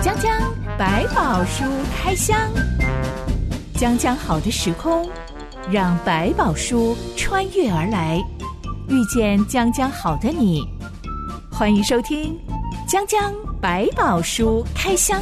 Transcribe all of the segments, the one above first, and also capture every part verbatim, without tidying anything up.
江江百宝书开箱，江江好的时空，让百宝书穿越而来，遇见江江好的你。欢迎收听江江百宝书开箱。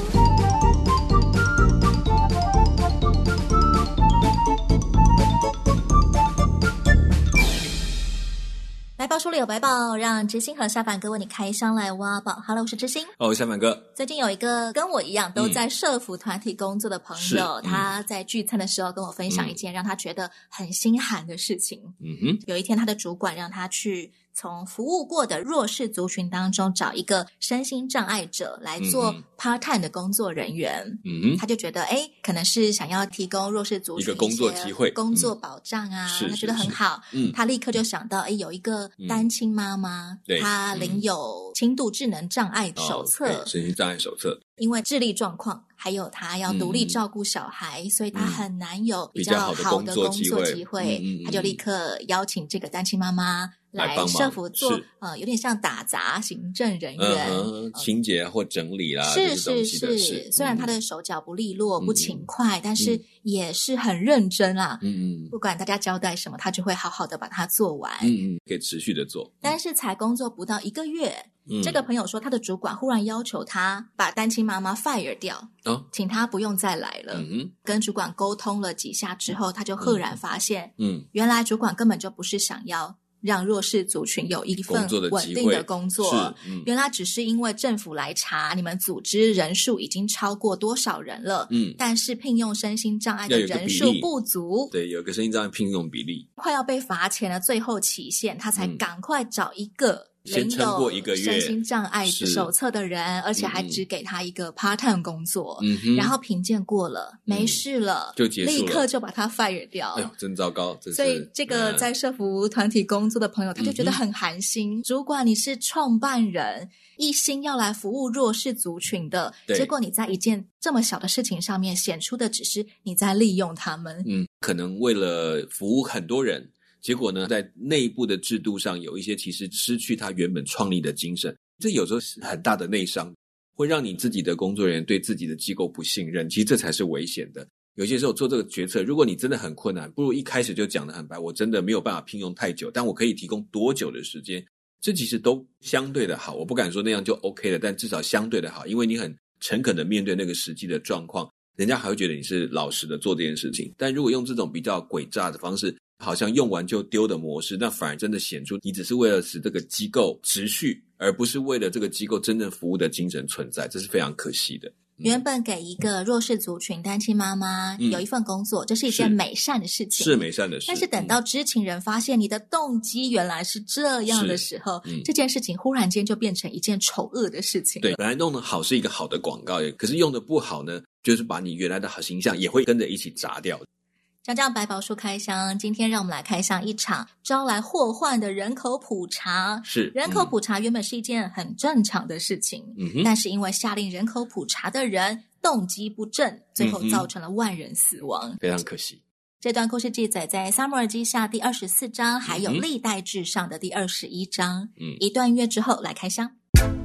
百宝书里有百宝，让知心和下凡哥为你开箱来挖宝。Hello， 我是知心。 哦，下凡哥。 最近有一个跟我一样都在社福团体工作的朋友，嗯、他在聚餐的时候跟我分享一件让他觉得很心寒的事情。 嗯哼， 有一天他的主管让他去从服务过的弱势族群当中找一个身心障碍者来做 part time 的工作人员。 嗯哼， 他就觉得诶可能是想要提供弱势族群一个工作机会、 工作保障啊， 嗯、 他觉得很好。 嗯， 他立刻就想到诶有一个单亲妈妈， 嗯、 她领有轻度智能障碍手册、 哦、身心障碍手册， 因为智力状况还有她要独立照顾小孩、嗯、所以她很难有比较好的工作机会， 机会嗯、 他就立刻邀请这个单亲妈妈来社福做呃，有点像打杂行政人员、 嗯、清洁或整理啦， 是是是, 是虽然他的手脚不利落、嗯、不勤快，但是也是很认真啦。 嗯嗯， 不管大家交代什么，他就会好好的把它做完。 嗯嗯，可以持续的做。 但是才工作不到一个月， 嗯、 这个朋友说他的主管忽然要求他把单亲妈妈 fire 掉， 哦、 请他不用再来了。 嗯哼， 跟主管沟通了几下之后，他就赫然发现， 嗯， 原来主管根本就不是想要让弱势族群有一份稳定的工作， 嗯、 原来只是因为政府来查你们组织人数已经超过多少人了， 嗯， 但是聘用身心障碍的人数不足， 对，有个身心障碍聘用比例， 快要被罚钱了，最后期限他才赶快找一个先撑过一个月身心障碍手册的人，而且还只给他一个 part time 工作， 嗯、 然后评鉴过了、嗯、没事了就结束了， 立刻就把他 fire 掉。 哎呦，真糟糕！这是所以这个在社福团体工作的朋友、嗯、他就觉得很寒心、嗯、主管你是创办人，一心要来服务弱势族群的，结果你在一件这么小的事情上面显出的只是你在利用他们。 嗯，可能为了服务很多人，结果呢，在内部的制度上有一些其实失去他原本创立的精神，这有时候是很大的内伤，会让你自己的工作人员对自己的机构不信任，其实这才是危险的。有些时候做这个决策，如果你真的很困难，不如一开始就讲得很白，我真的没有办法聘用太久，但我可以提供多久的时间，这其实都相对的好。我不敢说那样就 OK 了，但至少相对的好，因为你很诚恳的面对那个实际的状况，人家还会觉得你是老实的做这件事情。但如果用这种比较诡诈的方式，好像用完就丢的模式，那反而真的显出你只是为了使这个机构持续，而不是为了这个机构真正服务的精神存在，这是非常可惜的。 原本给一个弱势族群单亲妈妈有一份工作、嗯、这是一件美善的事情， 是美善的事， 但是等到知情人发现你的动机原来是这样的时候、嗯、这件事情忽然间就变成一件丑恶的事情。 对，本来弄得好是一个好的广告，可是用的不好呢，就是把你原来的好形象也会跟着一起砸掉。 江江百宝书开箱，今天让我们来开箱一场招来祸患的人口普查。 是， 人口普查原本是一件很正常的事情、 嗯、 但是因为下令人口普查的人动机不正，最后造成了万人死亡、 嗯、非常可惜。 这段故事记载在撒母耳记下第二十四章，还有历代志上的第二十一章、 嗯、 一段乐之后来开箱。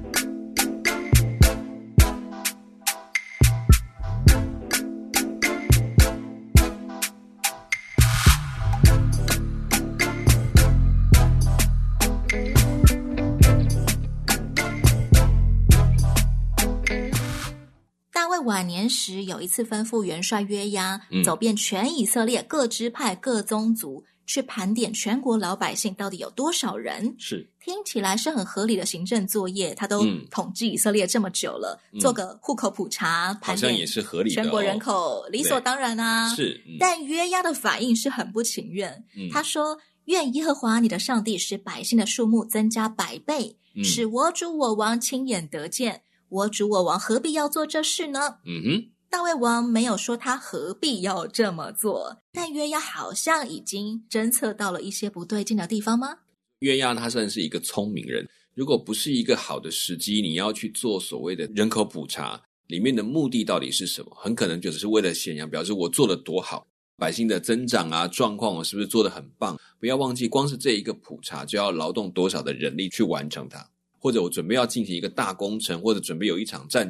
晚年时有一次吩咐元帅约押、嗯、走遍全以色列各支派各宗族，去盘点全国老百姓到底有多少人。 是， 听起来是很合理的行政作业，他都统治以色列这么久了、嗯、做个户口普查盘点好像也是合理的、哦、 全国人口理所当然啊。 是、嗯、 但约押的反应是很不情愿、 嗯、 他说愿耶和华你的上帝使百姓的数目增加百倍、嗯、使我主我王亲眼得见，我主我王何必要做这事呢？ 嗯哼， 大卫王没有说他何必要这么做，但约押好像已经侦测到了一些不对劲的地方吗？ 约押他算是一个聪明人，如果不是一个好的时机，你要去做所谓的人口普查，里面的目的到底是什么？很可能就只是为了显扬表示我做得多好，百姓的增长啊状况我是不是做得很棒。不要忘记光是这一个普查就要劳动多少的人力去完成它，或者我准备要进行一个大工程，或者准备有一场战争，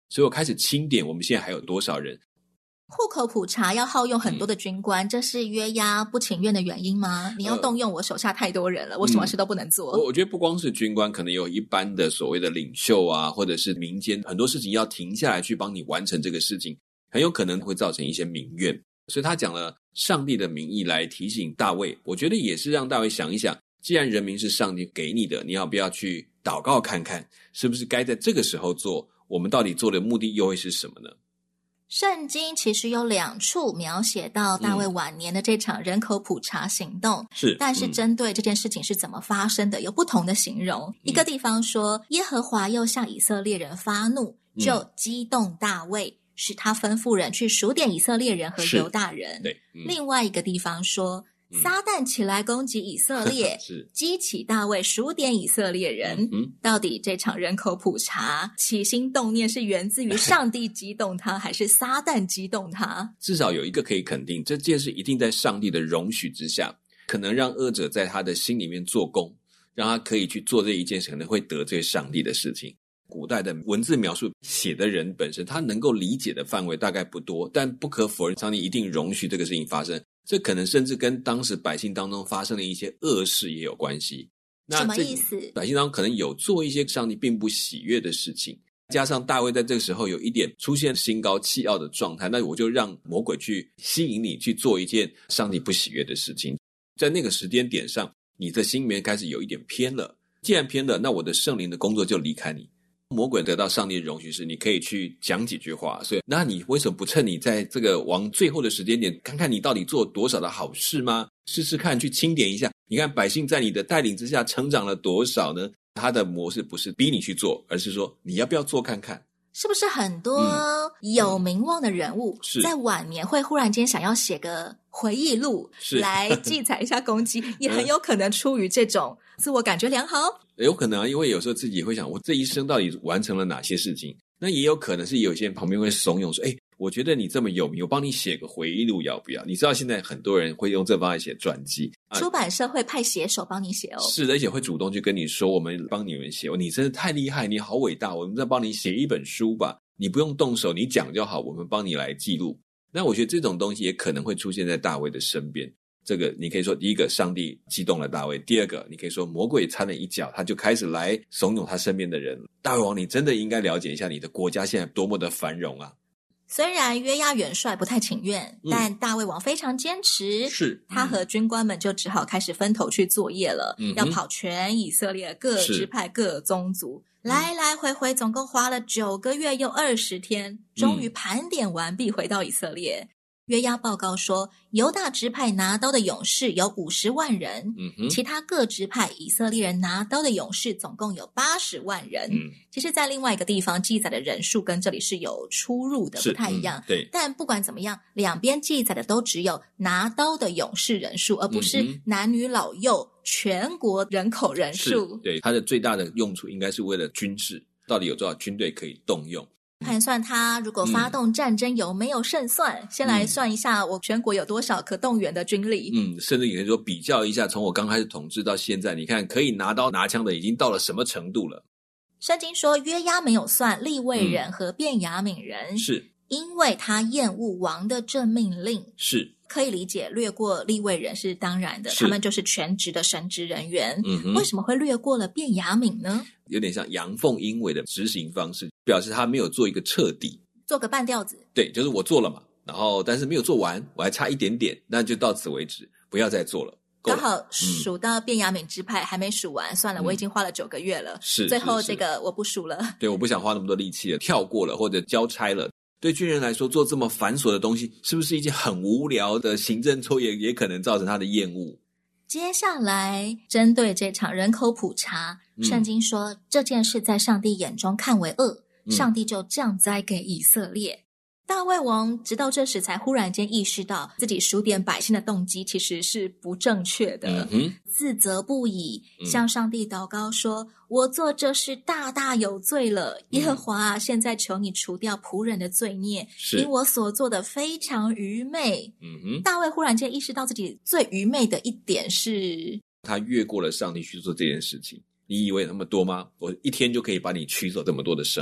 所以我开始清点我们现在还有多少人。 户口普查要耗用很多的军官、嗯、这是约押不情愿的原因吗？你要动用我手下太多人了、呃、我什么事都不能做、 嗯、我觉得不光是军官，可能有一般的所谓的领袖啊，或者是民间，很多事情要停下来去帮你完成这个事情，很有可能会造成一些民怨。所以他讲了上帝的名义来提醒大卫，我觉得也是让大卫想一想，既然人民是上帝给你的，你要不要去祷告看看，是不是该在这个时候做，我们到底做的目的又会是什么呢？ 圣经其实有两处描写到大卫晚年的这场人口普查行动、嗯、是，但是针对这件事情是怎么发生的、嗯、有不同的形容、嗯、一个地方说耶和华又向以色列人发怒、嗯、就激动大卫，使他吩咐人去数点以色列人和犹大人。对、嗯、另外一个地方说撒旦起来攻击以色列是激起大卫数点以色列人、嗯、到底这场人口普查起心动念是源自于上帝激动他还是撒旦激动他？至少有一个可以肯定，这件事一定在上帝的容许之下，可能让恶者在他的心里面做工，让他可以去做这一件可能会得罪上帝的事情。古代的文字描述写的人本身他能够理解的范围大概不多，但不可否认上帝一定容许这个事情发生，这可能甚至跟当时百姓当中发生的一些恶事也有关系。那什么意思？ 百姓当中可能有做一些上帝并不喜悦的事情，加上大卫在这个时候有一点出现心高气傲的状态，那我就让魔鬼去吸引你去做一件上帝不喜悦的事情。在那个时间点上，你的心里面开始有一点偏了，既然偏了，那我的圣灵的工作就离开你。魔鬼得到上帝的容许是你可以去讲几句话，所以那你为什么不趁你在这个往最后的时间点看看你到底做多少的好事吗？试试看去清点一下，你看百姓在你的带领之下成长了多少呢？他的模式不是逼你去做，而是说你要不要做看看。 是不是很多有名望的人物、嗯、在晚年会忽然间想要写个回忆录来记载一下功绩也很有可能出于这种自我感觉良好？ 有可能啊，因为有时候自己会想我这一生到底完成了哪些事情，那也有可能是有些人旁边会怂恿说，诶，我觉得你这么有名，我帮你写个回忆录要不要？你知道现在很多人会用这方法写传记、 啊、出版社会派写手帮你写哦。 是的，而且会主动去跟你说我们帮你们写，你真的太厉害，你好伟大，我们再帮你写一本书吧，你不用动手，你讲就好，我们帮你来记录。那我觉得这种东西也可能会出现在大卫的身边。这个你可以说第一个上帝激动了大卫，第二个你可以说魔鬼掺了一脚，他就开始来怂恿他身边的人。大卫王，你真的应该了解一下你的国家现在多么的繁荣啊。 虽然约押元帅不太情愿、嗯、但大卫王非常坚持，是、嗯、他和军官们就只好开始分头去作业了、嗯、要跑全以色列各支派各宗族，来来回回总共花了九个月又二十天，终于盘点完毕回到以色列、嗯、约押报告说犹大支派拿刀的勇士有五十万人、嗯、其他各支派以色列人拿刀的勇士总共有八十万人、嗯、其实在另外一个地方记载的人数跟这里是有出入的，不太一样、嗯、对，但不管怎么样两边记载的都只有拿刀的勇士人数，而不是男女老幼全国人口人数。 对，它的最大的用处应该是为了军事，到底有多少军队可以动用， 盘算他如果发动战争有没有胜算、嗯、先来算一下我全国有多少可动员的军力。 嗯，甚至也可以说比较一下从我刚开始统治到现在，你看可以拿刀拿枪的已经到了什么程度了。 圣经说约押没有算利未人和便雅悯人、嗯、是因为他厌恶王的这命令，是可以理解略过利未人是当然的，他们就是全职的神职人员、嗯、为什么会略过了便雅悯呢？ 有点像阳奉阴违的执行方式，表示他没有做一个彻底， 做个半吊子。 对，就是我做了嘛，然后但是没有做完，我还差一点点，那就到此为止，不要再做了。 刚好数到便雅悯支派、嗯、还没数完，算了、嗯、我已经花了九个月了，是最后这个我不数了。 对，我不想花那么多力气了，跳过了或者交差了。对军人来说做这么繁琐的东西是不是一件很无聊的行政作业，也可能造成他的厌恶。 接下来针对这场人口普查、嗯、圣经说这件事在上帝眼中看为恶、嗯、上帝就降灾给以色列。大卫王直到这时才忽然间意识到自己数点百姓的动机其实是不正确的、嗯、自责不已，向上帝祷告说、嗯、我做这事大大有罪了，耶和华啊、嗯、现在求你除掉仆人的罪孽，因我所做的非常愚昧、嗯、大卫忽然间意识到自己最愚昧的一点是他越过了上帝去做这件事情。你以为那么多吗？我一天就可以把你取走这么多的生命，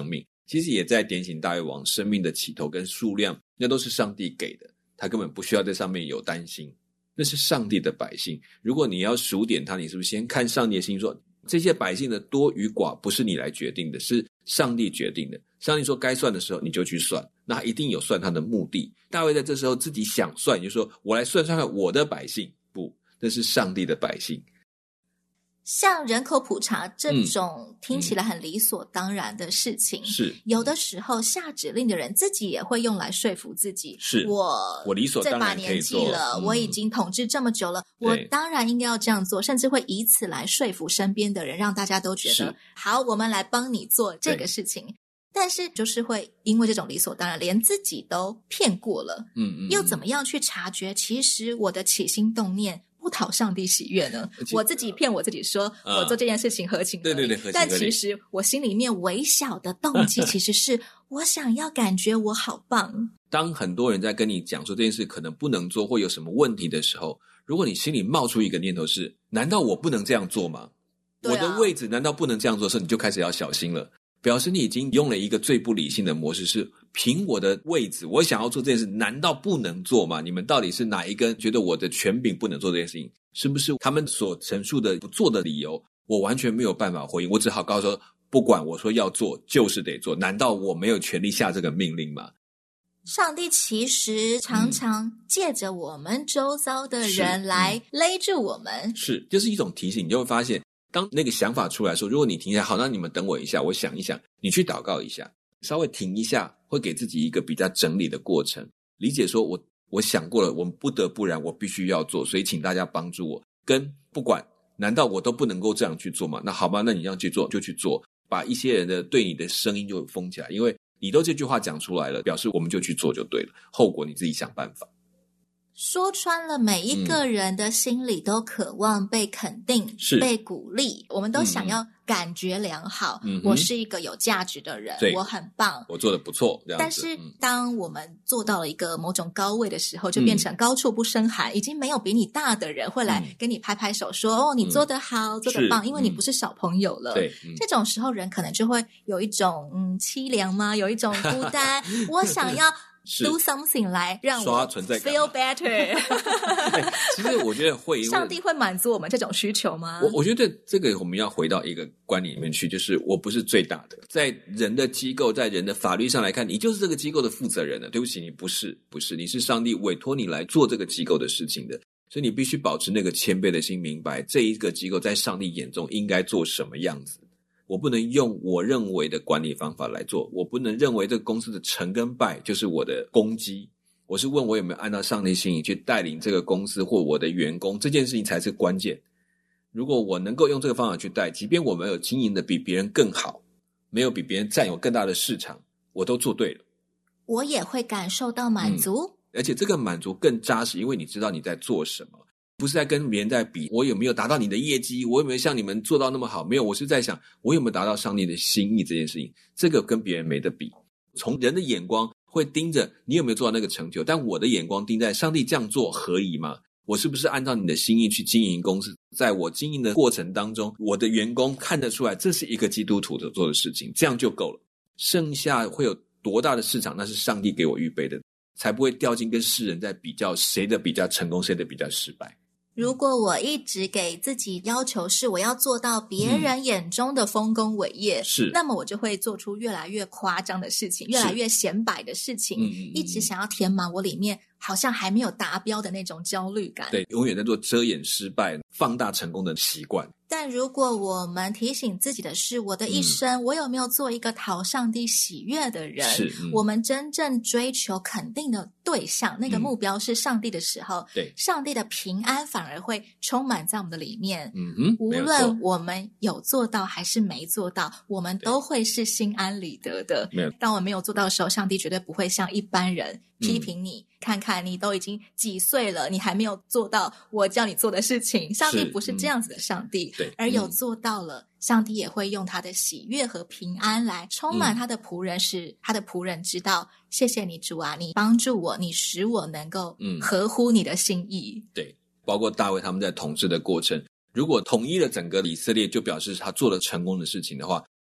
其实也在点醒大卫王生命的起头跟数量，那都是上帝给的，他根本不需要在上面有担心，那是上帝的百姓。如果你要数点他，你是不是先看上帝的心，说这些百姓的多与寡不是你来决定的，是上帝决定的。上帝说该算的时候你就去算，那他一定有算他的目的。大卫在这时候自己想算，就说我来算算看我的百姓，不，那是上帝的百姓。 像人口普查这种听起来很理所当然的事情，是、嗯、有的时候下指令的人自己也会用来说服自己，是我我理所当然可以做， 这把年纪了、嗯、我已经统治这么久了，我当然应该要这样做，甚至会以此来说服身边的人，让大家都觉得好，我们来帮你做这个事情。但是就是会因为这种理所当然连自己都骗过了，嗯嗯，又怎么样去察觉其实我的起心动念不讨上帝喜悦呢？我自己骗我自己说、嗯、我做这件事情合情合理，对对对，但其实我心里面微小的动机其实是我想要感觉我好棒。 当很多人在跟你讲说这件事可能不能做或有什么问题的时候，如果你心里冒出一个念头是难道我不能这样做吗、啊、我的位置难道不能这样做的时候，你就开始要小心了，表示你已经用了一个最不理性的模式，是凭我的位置我想要做这件事难道不能做吗？你们到底是哪一根觉得我的权柄不能做这件事情？是不是他们所陈述的不做的理由我完全没有办法回应，我只好告诉说不管我说要做就是得做，难道我没有权利下这个命令吗？ 上帝其实常常借着我们周遭的人来勒住我们、嗯、 是就是一种提醒。你就会发现当那个想法出来说，如果你停下来，好，那你们等我一下，我想一想，你去祷告一下，稍微停一下，会给自己一个比较整理的过程，理解说我我想过了，我不得不然我必须要做，所以请大家帮助我，跟不管难道我都不能够这样去做吗？那好吧，那你这样去做就去做，把一些人的对你的声音就封起来，因为你都这句话讲出来了，表示我们就去做就对了，后果你自己想办法。 说穿了，每一个人的心里都渴望被肯定、嗯、被鼓励，我们都想要感觉良好、嗯、我是一个有价值的人，我很棒， 我做得不错这样子。 但是当我们做到了一个某种高位的时候，就变成高处不胜寒、嗯、已经没有比你大的人会来跟你拍拍手说、嗯、哦，你做得好、嗯、做得棒，因为你不是小朋友了、嗯、这种时候人可能就会有一种嗯凄凉吗，有一种孤单我想要do something 来让我 feel better 其实我觉得会上帝会满足我们这种需求吗？ 我我觉得这个我们要回到一个观念里面去，就是我不是最大的，在人的机构在人的法律上来看，你就是这个机构的负责人了，对不起，你不是不是，你是上帝委托你来做这个机构的事情的，所以你必须保持那个谦卑的心，明白这一个机构在上帝眼中应该做什么样子。我不能用我认为的管理方法来做，我不能认为这个公司的成跟败就是我的攻击，我是问我有没有按照上帝心意去带领这个公司或我的员工，这件事情才是关键。如果我能够用这个方法去带，即便我没有经营的比别人更好，没有比别人占有更大的市场，我都做对了， 我也会感受到满足、嗯、 而且这个满足更扎实，因为你知道你在做什么，不是在跟别人在比我有没有达到你的业绩，我有没有像你们做到那么好，没有，我是在想我有没有达到上帝的心意这件事情，这个跟别人没得比。从人的眼光会盯着你有没有做到那个成就，但我的眼光盯在上帝这样做合宜吗？我是不是按照你的心意去经营公司，在我经营的过程当中，我的员工看得出来这是一个基督徒的做的事情，这样就够了。剩下会有多大的市场，那是上帝给我预备的，才不会掉进跟世人在比较谁的比较成功谁的比较失败。 如果我一直给自己要求是我要做到别人眼中的丰功伟业、嗯、是，那么我就会做出越来越夸张的事情，越来越显摆的事情、嗯、一直想要填满我里面好像还没有达标的那种焦虑感。 对，永远在做遮掩失败放大成功的习惯。 但如果我们提醒自己的是我的一生、嗯、我有没有做一个讨上帝喜悦的人，是、嗯、我们真正追求肯定的对象，那个目标是上帝的时候、嗯、对，上帝的平安反而会充满在我们的里面。嗯哼，无论我们有做到还是没做到，我们都会是心安理得的。没有，当我们没有做到的时候，上帝绝对不会像一般人批评你、嗯、看看你都已经几岁了，你还没有做到我叫你做的事情。上帝不是这样子的上帝，对，而有做到了、嗯、上帝也会用他的喜悦和平安来充满他的仆人、嗯、使他的仆人知道，谢谢你主啊，你帮助我，你使我能够合乎你的心意、嗯、对，包括大卫他们在统治的过程，如果统一了整个以色列，就表示他做了成功的事情的话，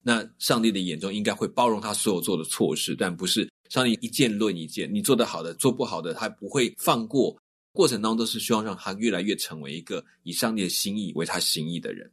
那上帝的眼中应该会包容他所有做的错事，但不是上帝一件论一件，你做得好的做不好的他不会放过，过程当中都是希望让他越来越成为一个以上帝的心意为他心意的人。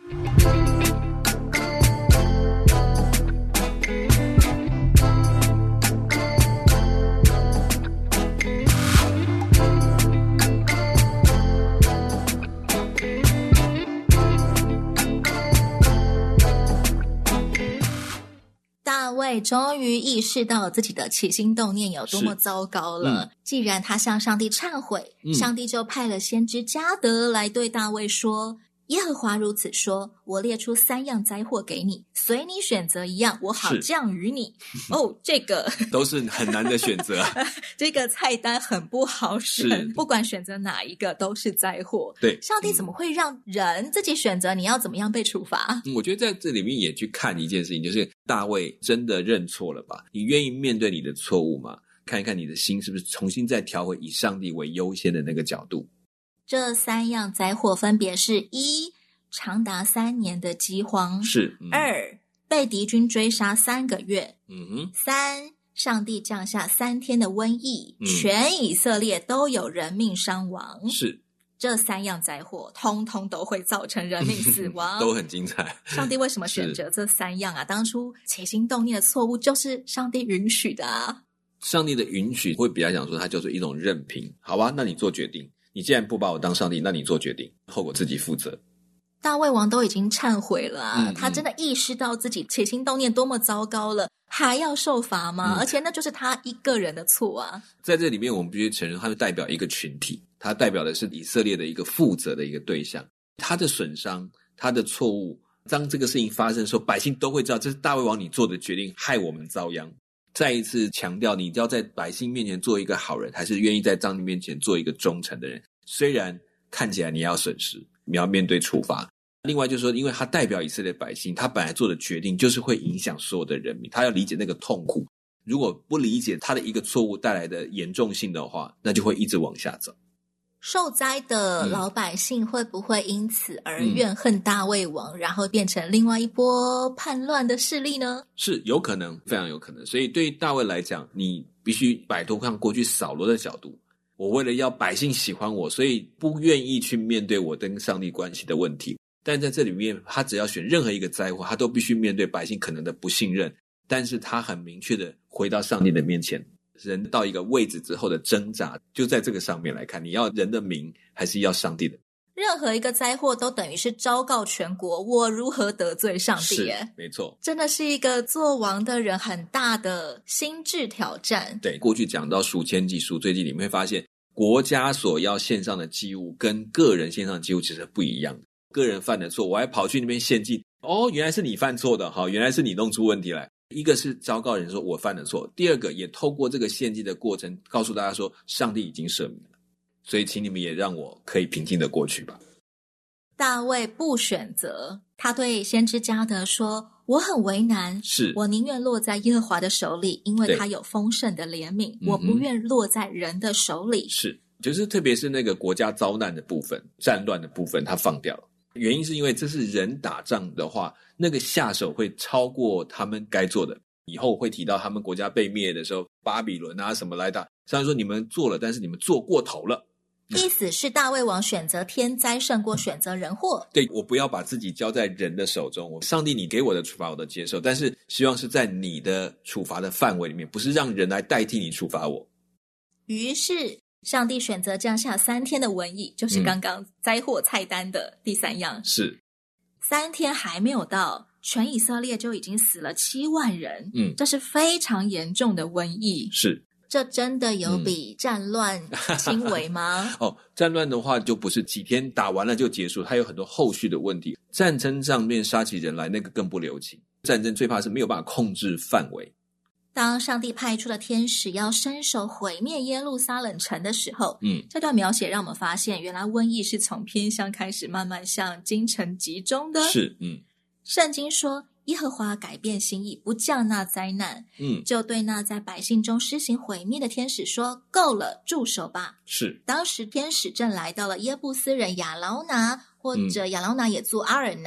大卫终于意识到自己的起心动念有多么糟糕了、嗯、既然他向上帝忏悔、嗯、上帝就派了先知加得来对大卫说，耶和华如此说，我列出三样灾祸给你，随你选择一样，我好降于你。哦，这个都是很难的选择这个菜单很不好选，不管选择哪一个都是灾祸。 对， 上帝怎么会让人自己选择你要怎么样被处罚、 嗯、我觉得在这里面也去看一件事情，就是大卫真的认错了吧？你愿意面对你的错误吗？看一看你的心是不是重新再调回以上帝为优先的那个角度。 这三样灾祸分别是：一、长达三年的饥荒； 是、嗯、 二、被敌军追杀三个月； 嗯哼； 三、上帝降下三天的瘟疫、 嗯， 全以色列都有人命伤亡。 是， 这三样灾祸通通都会造成人命死亡都很精彩。 上帝为什么选择这三样啊？当初起心动念的错误就是上帝允许的啊。 上帝的允许会比较讲说它就是一种任凭，好吧，那你做决定，你既然不把我当上帝，那你做决定，后果自己负责。 大卫王都已经忏悔了啊、 嗯嗯、 他真的意识到自己起心动念多么糟糕了，还要受罚吗、嗯、而且那就是他一个人的错啊。 在这里面我们必须承认，他是代表一个群体，他代表的是以色列的一个负责的一个对象，他的损伤，他的错误，当这个事情发生的时候，百姓都会知道这是大卫王你做的决定害我们遭殃。再一次强调，你要在百姓面前做一个好人，还是愿意在上帝面前做一个忠诚的人，虽然看起来你要损失，你要面对处罚。另外就是说，因为他代表以色列百姓，他本来做的决定就是会影响所有的人民，他要理解那个痛苦，如果不理解他的一个错误带来的严重性的话，那就会一直往下走。 受灾的老百姓会不会因此而怨恨大卫王、嗯、然后变成另外一波叛乱的势力呢？是有可能，非常有可能。所以对于大卫来讲，你必须摆脱像过去扫罗的角度，我为了要百姓喜欢我，所以不愿意去面对我跟上帝关系的问题。但在这里面，他只要选任何一个灾祸，他都必须面对百姓可能的不信任，但是他很明确的回到上帝的面前。人到一个位置之后的挣扎，就在这个上面来看，你要人的名还是要上帝的？ 任何一个灾祸都等于是昭告全国，我如何得罪上帝耶？ 是，没错， 真的是一个做王的人很大的心智挑战。 对，过去讲到赎愆祭、赎罪祭，你们会发现国家所要献上的祭物跟个人献上的祭物其实不一样的。个人犯的错，我还跑去那边献祭，哦，原来是你犯错的，好，原来是你弄出问题来。一个是昭告人说我犯了错，第二个也透过这个献祭的过程告诉大家说上帝已经赦免了，所以请你们也让我可以平静的过去吧。 大卫不选择，他对先知加得说，我很为难， 是我宁愿落在耶和华的手里，因为他有丰盛的怜悯、嗯、我不愿落在人的手里。 是，就是特别是那个国家遭难的部分，战乱的部分他放掉了，原因是因为这是人打仗的话，那个下手会超过他们该做的。以后会提到他们国家被灭的时候，巴比伦啊什么来打，虽然说你们做了，但是你们做过头了。 意思是大卫王选择天灾胜过选择人祸。 对，我不要把自己交在人的手中，我上帝你给我的处罚我都接受，但是希望是在你的处罚的范围里面，不是让人来代替你处罚我。 于是上帝选择降下三天的瘟疫，就是刚刚灾祸菜单的第三样、嗯、 是三天还没有到，全以色列就已经死了七万人。 嗯， 这是非常严重的瘟疫。 是， 这真的有比战乱轻微吗？ 哦，战乱的话就不是几天打完了就结束，它有很多后续的问题。战争上面杀起人来，那个更不留情。战争最怕是没有办法控制范围。 当上帝派出了天使要伸手毁灭耶路撒冷城的时候， 嗯， 这段描写让我们发现，原来瘟疫是从偏乡开始慢慢向京城集中的。 是，嗯， 圣经说耶和华改变心意，不降那灾难， 嗯， 就对那在百姓中施行毁灭的天使说，够了，住手吧。 是， 当时天使正来到了耶布斯人亚劳拿，或者亚劳拿也住阿尔南、嗯、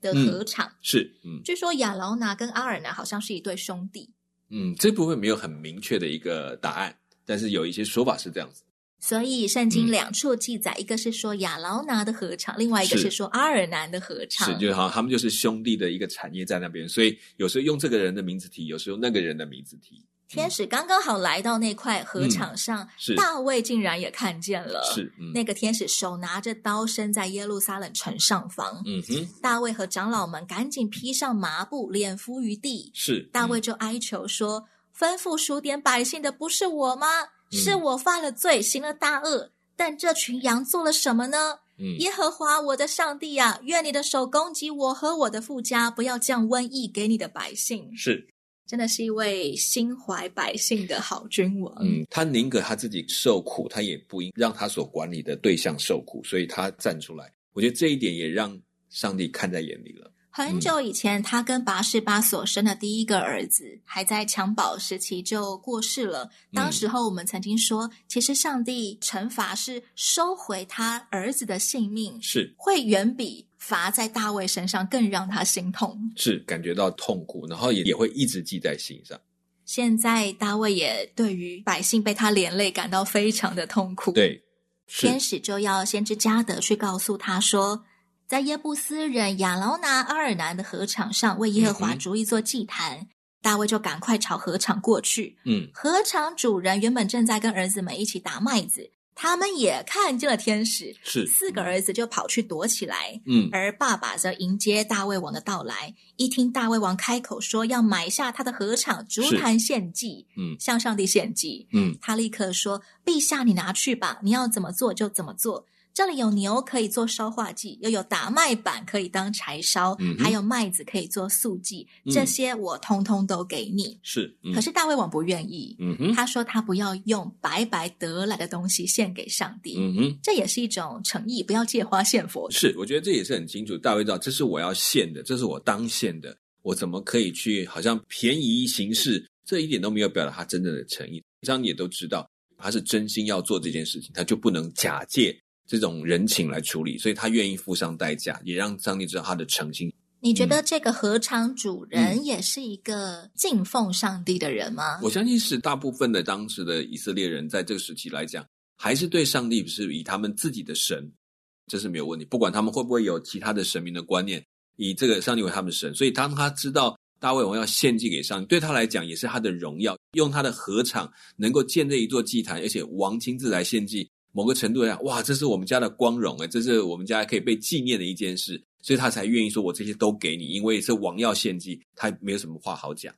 的禾场、 嗯、是嗯， 据说亚劳拿跟阿尔拿好像是一对兄弟。 嗯，这部分没有很明确的一个答案，但是有一些说法是这样子。 所以圣经两处记载、嗯、一个是说亚劳拿的禾场，另外一个是说阿尔南的禾场， 是就好像他们就是兄弟的一个产业在那边，所以有时候用这个人的名字提，有时候用那个人的名字提。 天使刚刚好来到那块禾场上、嗯、大卫竟然也看见了， 是、嗯、 那个天使手拿着刀身在耶路撒冷城上方。 嗯哼， 大卫和长老们赶紧披上麻布，脸伏于地。 是， 大卫就哀求说、嗯、吩咐数点百姓的不是我吗？是我犯了罪，行了大恶，但这群羊做了什么呢？嗯、耶和华我的上帝啊，愿你的手攻击我和我的父家，不要降瘟疫给你的百姓。 是， 真的是一位心怀百姓的好君王。 嗯，他宁可他自己受苦，他也不应让他所管理的对象受苦，所以他站出来。我觉得这一点也让上帝看在眼里了。 很久以前、嗯、他跟拔示巴所生的第一个儿子还在襁褓时期就过世了。当时候我们曾经说、嗯、其实上帝惩罚是收回他儿子的性命， 是会远比罚在大卫身上更让他心痛， 是感觉到痛苦，然后也也会一直记在心上。 现在大卫也对于百姓被他连累感到非常的痛苦。 对， 天使就要先知加得去告诉他说，在耶布斯人亚劳拿阿尔南的禾场上为耶和华筑一座祭坛、嗯、大卫就赶快朝禾场过去。 嗯， 禾场主人原本正在跟儿子们一起打麦子，他们也看见了天使， 是四个儿子就跑去躲起来。 嗯， 而爸爸则迎接大卫王的到来，一听大卫王开口说要买下他的禾场，筑坛献祭， 嗯， 向上帝献祭， 嗯， 他立刻说，陛下你拿去吧，你要怎么做就怎么做。这里有牛可以做烧化祭，又有打麦板可以当柴烧、嗯、还有麦子可以做素祭、嗯、这些我通通都给你。 是、嗯、 可是大卫王不愿意、 嗯、哼他说他不要用白白得来的东西献给上帝、 嗯、哼这也是一种诚意，不要借花献佛。 是，我觉得这也是很清楚，大卫知道这是我要献的，这是我当献的，我怎么可以去好像便宜行事，这一点都没有表达他真正的诚意。这样也都知道他是真心要做这件事情，他就不能假借这种人情来处理，所以他愿意付上代价，也让上帝知道他的诚心。 你觉得这个禾场主人也是一个敬奉上帝的人吗？ 我相信是，大部分的当时的以色列人在这个时期来讲，还是对上帝是以他们自己的神，这是没有问题。不管他们会不会有其他的神明的观念，以这个上帝为他们的神，所以当他知道大卫王要献祭给上帝，对他来讲也是他的荣耀，用他的禾场能够建这一座祭坛，而且王亲自来献祭，某个程度来讲，哇，这是我们家的光荣，这是我们家可以被纪念的一件事，所以他才愿意说我这些都给你，因为是王要献祭，他没有什么话好讲。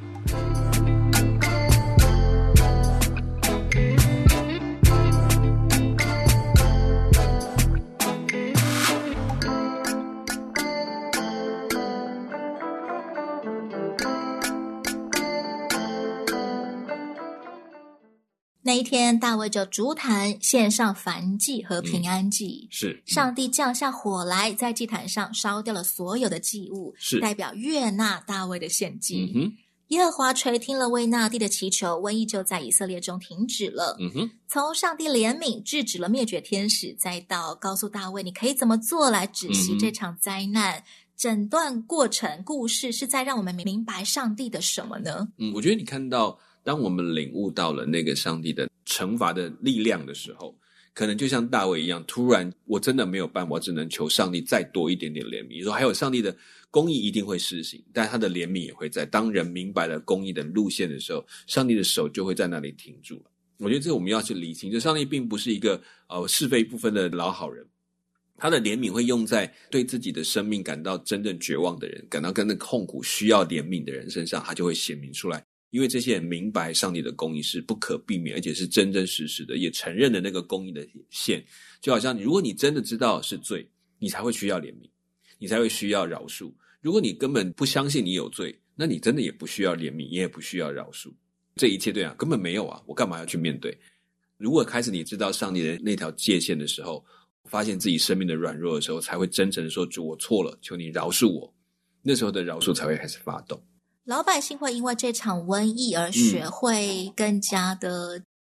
那一天大卫就筑坛献上燔祭和平安祭、 嗯、是、嗯、 上帝降下火来，在祭坛上烧掉了所有的祭物， 是代表悦纳大卫的献祭、 嗯、哼耶和华垂听了为那地的祈求，瘟疫就在以色列中停止了、 嗯、哼从上帝怜悯制止了灭绝天使，再到告诉大卫你可以怎么做来止息这场灾难、嗯、整段过程故事是在让我们明白上帝的什么呢？ 嗯，我觉得你看到当我们领悟到了那个上帝的惩罚的力量的时候，可能就像大卫一样，突然我真的没有办法，我只能求上帝再多一点点怜悯。你说还有上帝的公义一定会施行，但他的怜悯也会在。当人明白了公义的路线的时候，上帝的手就会在那里停住了。我觉得这个我们要去理清，就上帝并不是一个呃是非不分的老好人，他的怜悯会用在对自己的生命感到真正绝望的人，感到跟那痛苦需要怜悯的人身上，他就会显明出来。因为这些人明白上帝的公义是不可避免，而且是真真实实的，也承认了那个公义的线。就好像如果你真的知道是罪，你才会需要怜悯，你才会需要饶恕。如果你根本不相信你有罪，那你真的也不需要怜悯，也不需要饶恕。这一切对啊，根本没有啊，我干嘛要去面对？如果开始你知道上帝的那条界限的时候，发现自己生命的软弱的时候，才会真诚的说，主，我错了，求你饶恕我。那时候的饶恕才会开始发动。 老百姓会因为这场瘟疫而学会更加的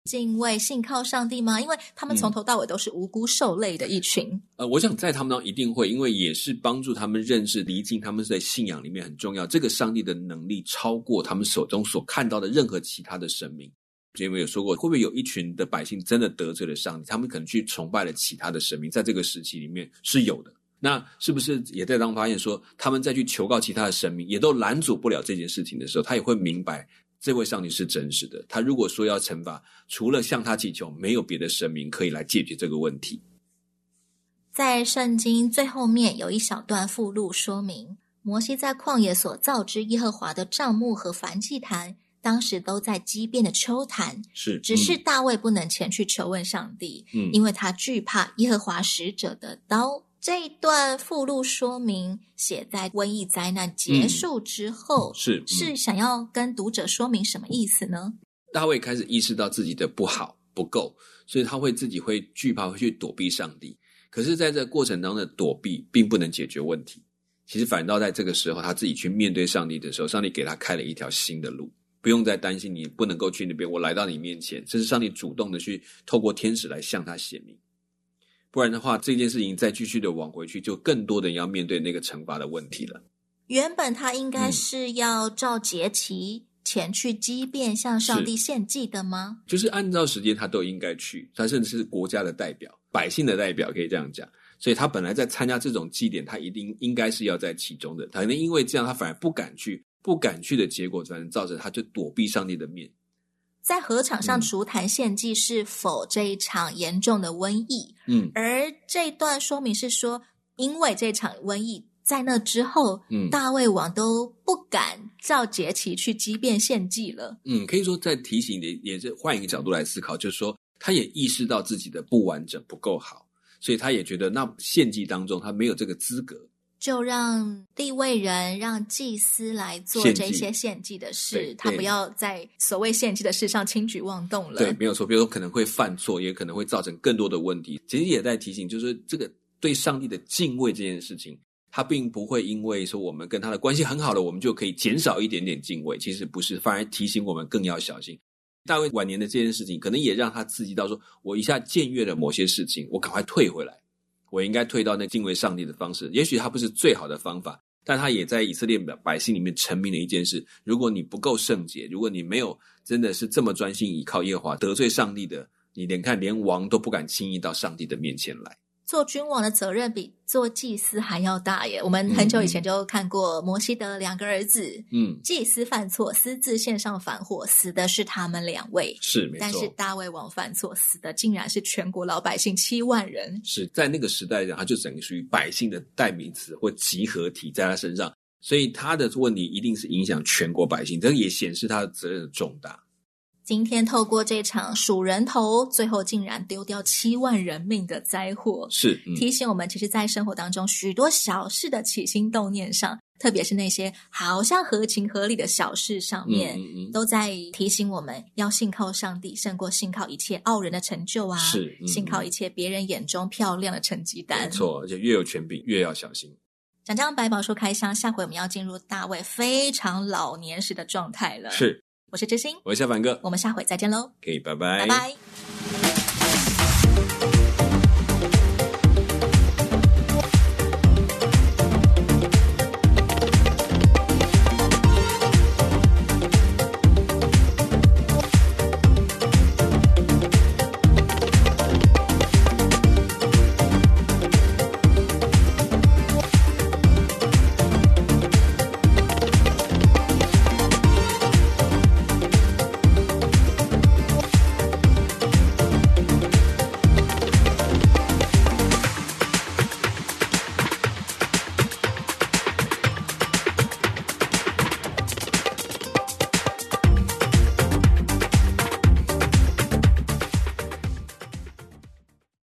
敬畏信靠上帝吗？因为他们从头到尾都是无辜受累的一群、嗯、 呃，我想在他们当中一定会，因为也是帮助他们认识离境，他们在信仰里面很重要，这个上帝的能力超过他们手中所看到的任何其他的神明。因为有说过，会不会有一群的百姓真的得罪了上帝，他们可能去崇拜了其他的神明，在这个时期里面是有的。那是不是也在当发现说，他们再去求告其他的神明也都拦阻不了这件事情的时候，他也会明白这位上帝是真实的，他如果说要惩罚，除了向他祈求，没有别的神明可以来解决这个问题。 在圣经最后面有一小段附录说明，摩西在旷野所造之耶和华的帐幕和燔祭坛，当时都在畸变的丘坛， 是， 只是大卫不能前去求问上帝、嗯、因为他惧怕耶和华使者的刀。这一段附录说明写在瘟疫灾难结束之后、 嗯、是、嗯、 是想要跟读者说明什么意思呢？ 大卫开始意识到自己的不好不够，所以他会自己会惧怕，会去躲避上帝。可是在这个过程当中的躲避并不能解决问题，其实反倒在这个时候他自己去面对上帝的时候，上帝给他开了一条新的路，不用再担心你不能够去那边，我来到你面前，这是上帝主动的去透过天使来向他显明。不然的话，这件事情再继续的往回去，就更多的人要面对那个惩罚的问题了。 原本他应该是要照节期前去畸变向上帝献祭的吗？ 就是按照时间他都应该去，他甚至是国家的代表，百姓的代表，可以这样讲。所以他本来在参加这种祭典，他一定应该是要在其中的，可能因为这样他反而不敢去，不敢去的结果反而造成他就躲避上帝的面。 在禾场上除坛献祭是否这一场严重的瘟疫？嗯，而这段说明是说，因为这场瘟疫在那之后，嗯，大卫王都不敢照节期去畸变献祭了。嗯， 可以说在提醒你，也是换一个角度来思考，就是说他也意识到自己的不完整不够好，所以他也觉得那献祭当中他没有这个资格， 就让利未人让祭司来做这些献祭的事，他不要在所谓献祭的事上轻举妄动了。 对，没有错。比如说可能会犯错，也可能会造成更多的问题。其实也在提醒，就是这个对上帝的敬畏这件事情，他并不会因为说我们跟他的关系很好了，我们就可以减少一点点敬畏。其实不是，反而提醒我们更要小心。大卫晚年的这件事情，可能也让他刺激到说，我一下僭越了某些事情，我赶快退回来。我应该退到那敬畏上帝的方式，也许它不是最好的方法，但他也在以色列百姓里面陈明了一件事，如果你不够圣洁，如果你没有真的是这么专心倚靠耶和华，得罪上帝的，你连看连王都不敢轻易到上帝的面前来。 做君王的责任比做祭司还要大耶。我们很久以前就看过摩西的两个儿子，嗯，祭司犯错，私自献上反火，死的是他们两位， 是没错。 但是大卫王犯错，死的竟然是全国老百姓七万人。 是在那个时代讲，他就整个属于百姓的代名词或集合体在他身上，所以他的问题一定是影响全国百姓，这个也显示他的责任的重大。 今天透过这场数人头最后竟然丢掉七万人命的灾祸， 是、嗯、 提醒我们其实在生活当中许多小事的起心动念上，特别是那些好像合情合理的小事上面、嗯嗯嗯、都在提醒我们要信靠上帝胜过信靠一切傲人的成就啊，是、嗯、信靠一切别人眼中漂亮的成绩单。 没错，而且越有权柄越要小心。 讲讲百宝书开箱，下回我们要进入大卫非常老年时的状态了。 是， 我是知心， 我是夏凡哥， 我们下回再见喽。 可以，拜拜， 拜拜。